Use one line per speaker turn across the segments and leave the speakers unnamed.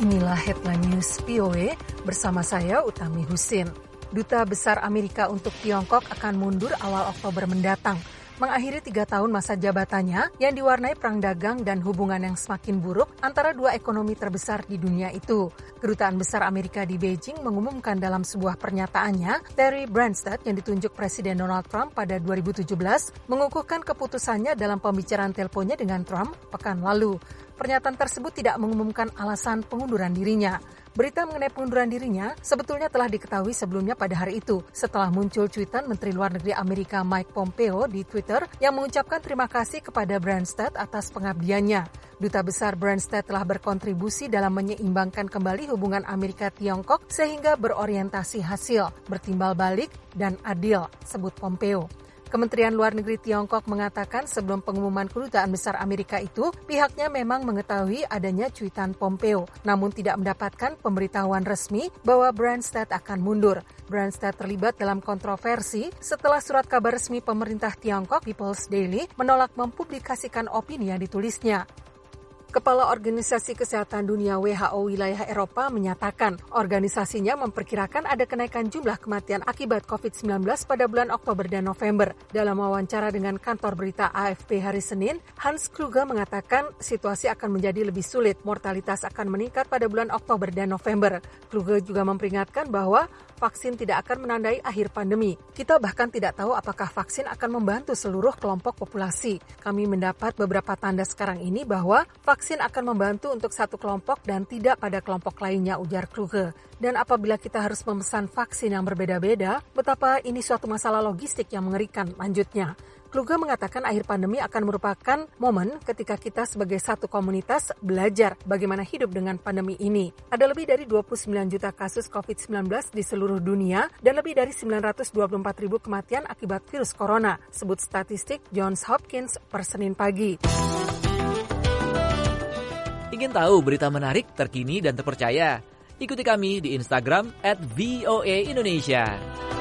Inilah Headline News VOA bersama saya Utami Husin. Duta Besar Amerika untuk Tiongkok akan mundur awal Oktober mendatang, mengakhiri 3 tahun masa jabatannya yang diwarnai perang dagang dan hubungan yang semakin buruk antara dua ekonomi terbesar di dunia itu. Kedutaan Besar Amerika di Beijing mengumumkan dalam sebuah pernyataannya, Terry Branstad yang ditunjuk Presiden Donald Trump pada 2017 mengukuhkan keputusannya dalam pembicaraan teleponnya dengan Trump pekan lalu. Pernyataan tersebut tidak mengumumkan alasan pengunduran dirinya. Berita mengenai pengunduran dirinya sebetulnya telah diketahui sebelumnya pada hari itu, setelah muncul cuitan Menteri Luar Negeri Amerika Mike Pompeo di Twitter yang mengucapkan terima kasih kepada Branstad atas pengabdiannya. Duta Besar Branstad telah berkontribusi dalam menyeimbangkan kembali hubungan Amerika-Tiongkok sehingga berorientasi hasil, bertimbal balik, dan adil, sebut Pompeo. Kementerian Luar Negeri Tiongkok mengatakan sebelum pengumuman Kedutaan Besar Amerika itu, pihaknya memang mengetahui adanya cuitan Pompeo, namun tidak mendapatkan pemberitahuan resmi bahwa Branstad akan mundur. Branstad terlibat dalam kontroversi setelah surat kabar resmi pemerintah Tiongkok People's Daily menolak mempublikasikan opini yang ditulisnya. Kepala Organisasi Kesehatan Dunia WHO wilayah Eropa menyatakan organisasinya memperkirakan ada kenaikan jumlah kematian akibat COVID-19 pada bulan Oktober dan November. Dalam wawancara dengan kantor berita AFP hari Senin, Hans Kluge mengatakan situasi akan menjadi lebih sulit, mortalitas akan meningkat pada bulan Oktober dan November. Kluge juga memperingatkan bahwa vaksin tidak akan menandai akhir pandemi. Kita bahkan tidak tahu apakah vaksin akan membantu seluruh kelompok populasi. Kami mendapat beberapa tanda sekarang ini bahwa vaksin akan membantu untuk satu kelompok dan tidak pada kelompok lainnya, ujar Kluge. Dan apabila kita harus memesan vaksin yang berbeda-beda, betapa ini suatu masalah logistik yang mengerikan, lanjutnya. Kluge mengatakan akhir pandemi akan merupakan momen ketika kita sebagai satu komunitas belajar bagaimana hidup dengan pandemi ini. Ada lebih dari 29 juta kasus COVID-19 di seluruh dunia dan lebih dari 924 ribu kematian akibat virus corona, sebut statistik Johns Hopkins per Senin pagi.
Ingin tahu berita menarik, terkini, dan terpercaya? Ikuti kami di Instagram @VOA_Indonesia.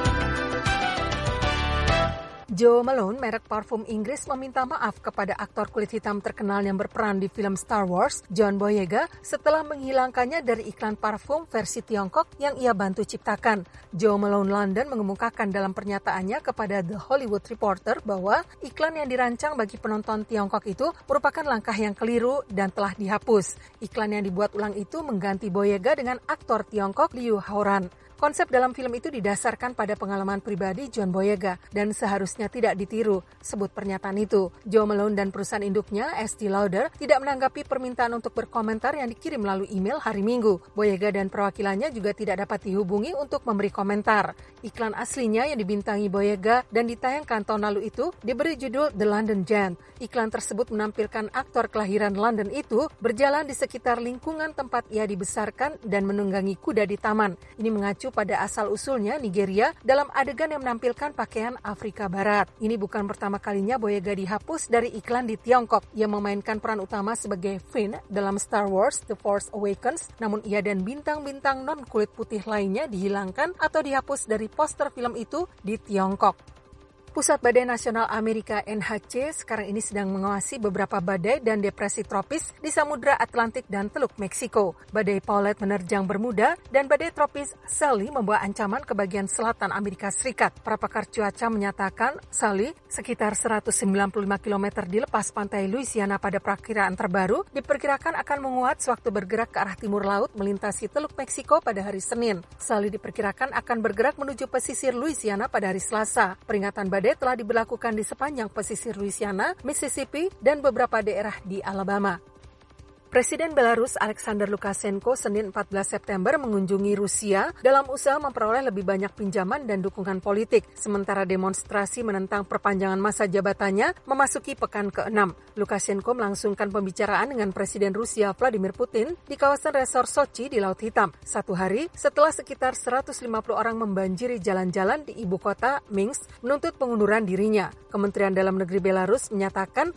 Jo Malone, merek parfum Inggris, meminta maaf kepada aktor kulit hitam terkenal yang berperan di film Star Wars, John Boyega, setelah menghilangkannya dari iklan parfum versi Tiongkok yang ia bantu ciptakan. Jo Malone London mengemukakan dalam pernyataannya kepada The Hollywood Reporter bahwa iklan yang dirancang bagi penonton Tiongkok itu merupakan langkah yang keliru dan telah dihapus. Iklan yang dibuat ulang itu mengganti Boyega dengan aktor Tiongkok Liu Haoran. Konsep dalam film itu didasarkan pada pengalaman pribadi John Boyega dan seharusnya tidak ditiru, sebut pernyataan itu. Jo Malone dan perusahaan induknya, Estee Lauder, tidak menanggapi permintaan untuk berkomentar yang dikirim melalui email hari Minggu. Boyega dan perwakilannya juga tidak dapat dihubungi untuk memberi komentar. Iklan aslinya yang dibintangi Boyega dan ditayangkan tahun lalu itu diberi judul The London Giant. Iklan tersebut menampilkan aktor kelahiran London itu berjalan di sekitar lingkungan tempat ia dibesarkan dan menunggangi kuda di taman. Ini mengacu pada asal-usulnya Nigeria dalam adegan yang menampilkan pakaian Afrika Barat. Ini bukan pertama kalinya Boyega dihapus dari iklan di Tiongkok. Ia memainkan peran utama sebagai Finn dalam Star Wars The Force Awakens, namun ia dan bintang-bintang non-kulit putih lainnya dihilangkan atau dihapus dari poster film itu di Tiongkok. Pusat Badai Nasional Amerika NHC sekarang ini sedang mengawasi beberapa badai dan depresi tropis di Samudra Atlantik dan Teluk Meksiko. Badai Paulette menerjang Bermuda dan badai tropis Sally membawa ancaman ke bagian selatan Amerika Serikat. Para pakar cuaca menyatakan Sally, sekitar 195 km di lepas pantai Louisiana pada perakiraan terbaru, diperkirakan akan menguat sewaktu bergerak ke arah timur laut melintasi Teluk Meksiko pada hari Senin. Sally diperkirakan akan bergerak menuju pesisir Louisiana pada hari Selasa. Peringatan badai telah diberlakukan di sepanjang pesisir Louisiana, Mississippi, dan beberapa daerah di Alabama. Presiden Belarus Alexander Lukashenko Senin 14 September mengunjungi Rusia dalam usaha memperoleh lebih banyak pinjaman dan dukungan politik, sementara demonstrasi menentang perpanjangan masa jabatannya memasuki pekan ke-6. Lukashenko melangsungkan pembicaraan dengan Presiden Rusia Vladimir Putin di kawasan resor Sochi di Laut Hitam, satu hari setelah sekitar 150 orang membanjiri jalan-jalan di ibu kota Minsk menuntut pengunduran dirinya. Kementerian Dalam Negeri Belarus menyatakan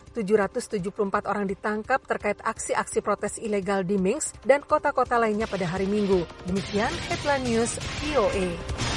774 orang ditangkap terkait aksi-aksi protes ilegal di Minsk dan kota-kota lainnya pada hari Minggu. Demikian Headline News VOA.